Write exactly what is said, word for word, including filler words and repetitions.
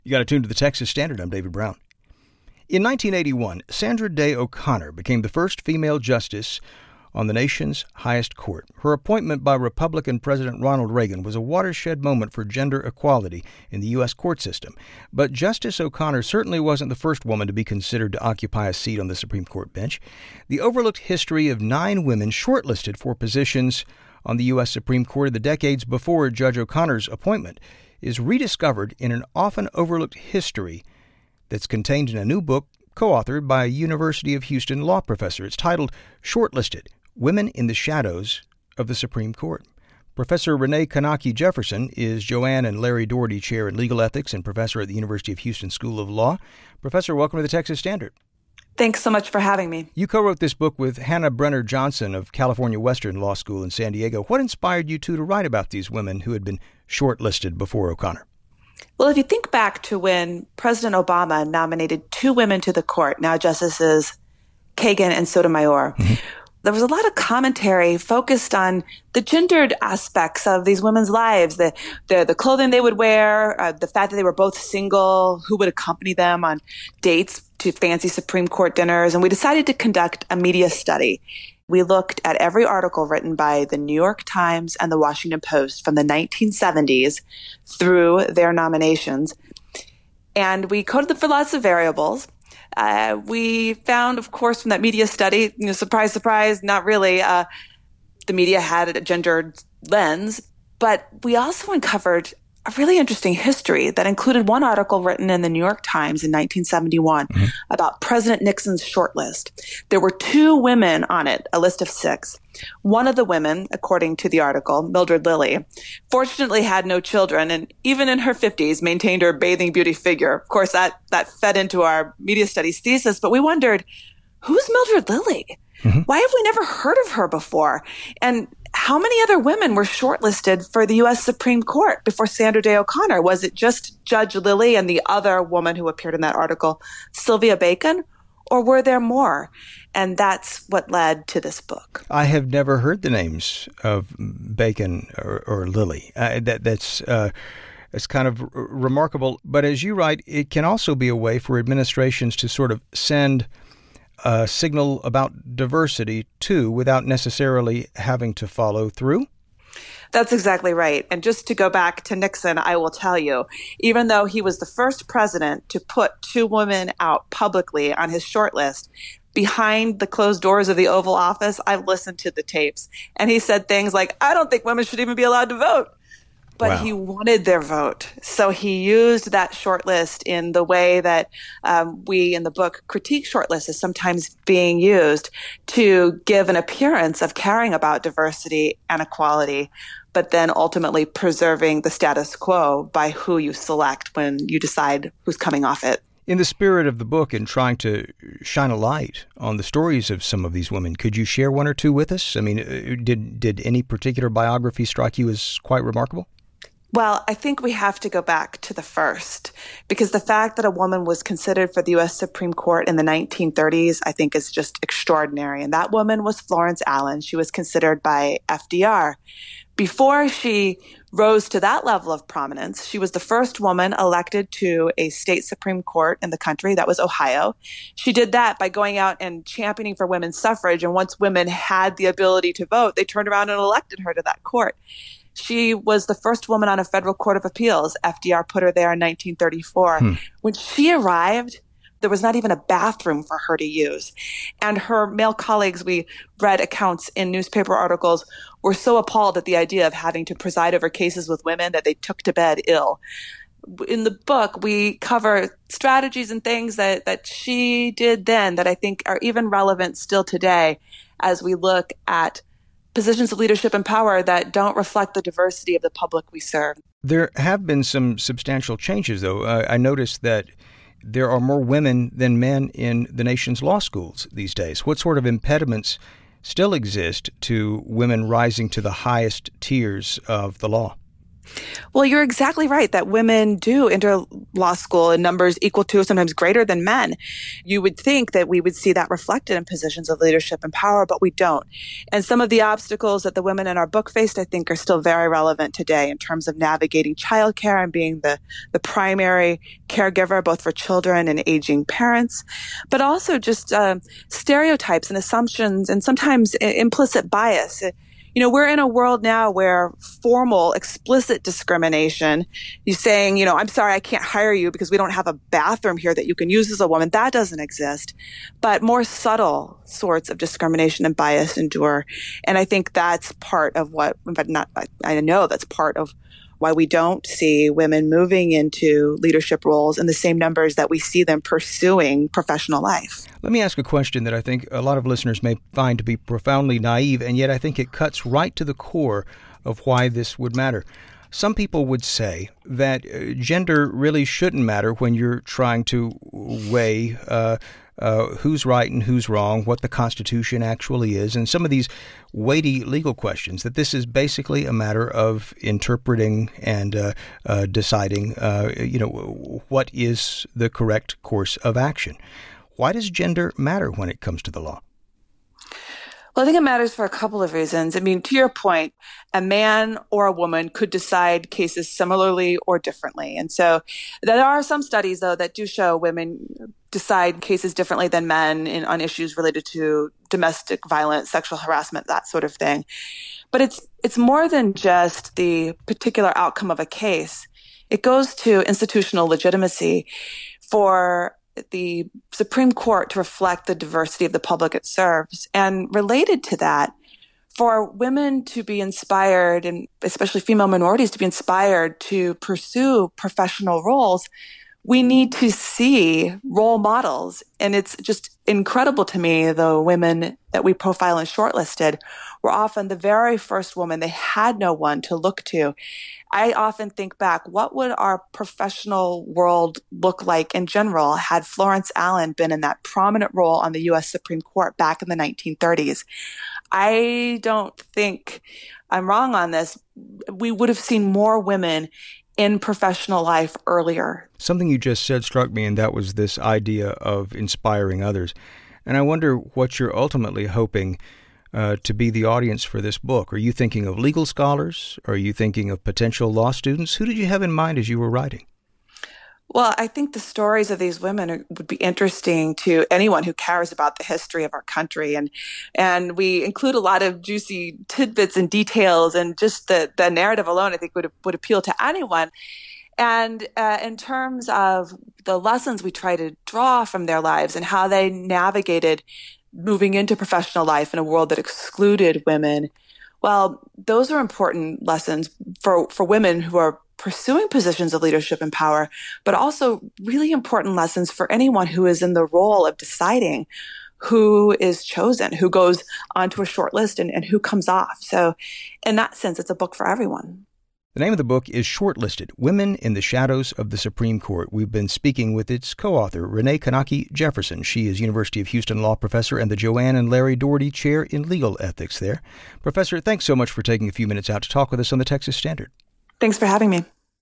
You got to tune to the Texas Standard. I'm David Brown. In nineteen eighty-one, Sandra Day O'Connor became the first female justice on the nation's highest court. Her appointment by Republican President Ronald Reagan was a watershed moment for gender equality in the U S court system. But Justice O'Connor certainly wasn't the first woman to be considered to occupy a seat on the Supreme Court bench. The overlooked history of nine women shortlisted for positions on the U S Supreme Court in the decades before Judge O'Connor's appointment is rediscovered in an often overlooked history that's contained in a new book co-authored by a University of Houston law professor. It's titled Shortlisted: Women in the Shadows of the Supreme Court. Professor Renee Kanaki Jefferson is Joanne and Larry Doherty Chair in Legal Ethics and professor at the University of Houston School of Law. Professor, welcome to the Texas Standard. Thanks so much for having me. You co-wrote this book with Hannah Brenner Johnson of California Western Law School in San Diego. What inspired you two to write about these women who had been shortlisted before O'Connor? Well, if you think back to when President Obama nominated two women to the court, now Justices Kagan and Sotomayor, mm-hmm. there was a lot of commentary focused on the gendered aspects of these women's lives, the the, the clothing they would wear, uh, the fact that they were both single, who would accompany them on dates to fancy Supreme Court dinners. And we decided to conduct a media study. We looked at every article written by the New York Times and the Washington Post from the nineteen seventies through their nominations. And we coded them for lots of variables. Uh, we found, of course, from that media study, you know, surprise, surprise, not really. Uh, the media had a gendered lens, but we also uncovered a really interesting history that included one article written in the New York Times in nineteen seventy-one mm-hmm. about President Nixon's shortlist. There were two women on it, a list of six. One of the women, according to the article, Mildred Lilly, fortunately had no children and even in her fifties maintained her bathing beauty figure. Of course, that, that fed into our media studies thesis, but we wondered, who's Mildred Lilly? Mm-hmm. Why have we never heard of her before? And how many other women were shortlisted for the U S Supreme Court before Sandra Day O'Connor? Was it just Judge Lilly and the other woman who appeared in that article, Sylvia Bacon? Or were there more? And that's what led to this book. I have never heard the names of Bacon or, or Lilly. Uh, that, that's uh, it's kind of r- remarkable. But as you write, it can also be a way for administrations to sort of send a signal about diversity, too, without necessarily having to follow through? That's exactly right. And just to go back to Nixon, I will tell you, even though he was the first president to put two women out publicly on his short list, behind the closed doors of the Oval Office, I've listened to the tapes. And he said things like, I don't think women should even be allowed to vote. But wow. He wanted their vote. So he used that shortlist in the way that um, we in the book critique shortlists as sometimes being used to give an appearance of caring about diversity and equality, but then ultimately preserving the status quo by who you select when you decide who's coming off it. In the spirit of the book and trying to shine a light on the stories of some of these women, could you share one or two with us? I mean, did did any particular biography strike you as quite remarkable? Well, I think we have to go back to the first, because the fact that a woman was considered for the U S Supreme Court in the nineteen thirties, I think is just extraordinary. And that woman was Florence Allen. She was considered by F D R. Before she rose to that level of prominence, she was the first woman elected to a state Supreme Court in the country. That was Ohio. She did that by going out and championing for women's suffrage. And once women had the ability to vote, they turned around and elected her to that court. She was the first woman on a federal court of appeals. F D R put her there in nineteen thirty-four. Hmm. When she arrived, there was not even a bathroom for her to use. And her male colleagues, we read accounts in newspaper articles, were so appalled at the idea of having to preside over cases with women that they took to bed ill. In the book, we cover strategies and things that, that she did then that I think are even relevant still today as we look at positions of leadership and power that don't reflect the diversity of the public we serve. There have been some substantial changes, though. Uh, I noticed that there are more women than men in the nation's law schools these days. What sort of impediments still exist to women rising to the highest tiers of the law? Well, you're exactly right that women do enter law school in numbers equal to, sometimes greater than men. You would think that we would see that reflected in positions of leadership and power, but we don't. And some of the obstacles that the women in our book faced, I think, are still very relevant today in terms of navigating childcare and being the, the primary caregiver, both for children and aging parents, but also just uh, stereotypes and assumptions and sometimes implicit bias. You know, we're in a world now where formal, explicit discrimination, you saying, you know, I'm sorry, I can't hire you because we don't have a bathroom here that you can use as a woman. That doesn't exist. But more subtle sorts of discrimination and bias endure. And I think that's part of what, but not, I know that's part of why we don't see women moving into leadership roles in the same numbers that we see them pursuing professional life. Let me ask a question that I think a lot of listeners may find to be profoundly naive, and yet I think it cuts right to the core of why this would matter. Some people would say that uh, gender really shouldn't matter when you're trying to weigh uh, uh, who's right and who's wrong, what the Constitution actually is, and some of these weighty legal questions, that this is basically a matter of interpreting and uh, uh, deciding, uh, you know, what is the correct course of action. Why does gender matter when it comes to the law? Well, I think it matters for a couple of reasons. I mean, to your point, a man or a woman could decide cases similarly or differently. And so there are some studies, though, that do show women decide cases differently than men in, on issues related to domestic violence, sexual harassment, that sort of thing. But it's it's more than just the particular outcome of a case. It goes to institutional legitimacy for the Supreme Court to reflect the diversity of the public it serves. And related to that, for women to be inspired, and especially female minorities to be inspired to pursue professional roles, we need to see role models. And it's just incredible to me, the women that we profile and shortlisted were often the very first woman. They had no one to look to. I often think back, what would our professional world look like in general had Florence Allen been in that prominent role on the U S Supreme Court back in the nineteen thirties? I don't think I'm wrong on this. We would have seen more women in professional life earlier. Something you just said struck me, and that was this idea of inspiring others. And I wonder what you're ultimately hoping uh, to be the audience for this book. Are you thinking of legal scholars? Are you thinking of potential law students? Who did you have in mind as you were writing? Well, I think the stories of these women are, would be interesting to anyone who cares about the history of our country. And and we include a lot of juicy tidbits and details, and just the, the narrative alone, I think, would would appeal to anyone. And uh, in terms of the lessons we try to draw from their lives and how they navigated moving into professional life in a world that excluded women, well, those are important lessons for, for women who are pursuing positions of leadership and power, but also really important lessons for anyone who is in the role of deciding who is chosen, who goes onto a short list, and, and who comes off. So in that sense, it's a book for everyone. The name of the book is Shortlisted, Women in the Shadows of the Supreme Court. We've been speaking with its co-author, Renee Knake Jefferson. She is University of Houston law professor and the Joanne and Larry Doherty Chair in Legal Ethics there. Professor, thanks so much for taking a few minutes out to talk with us on the Texas Standard. Thanks for having me.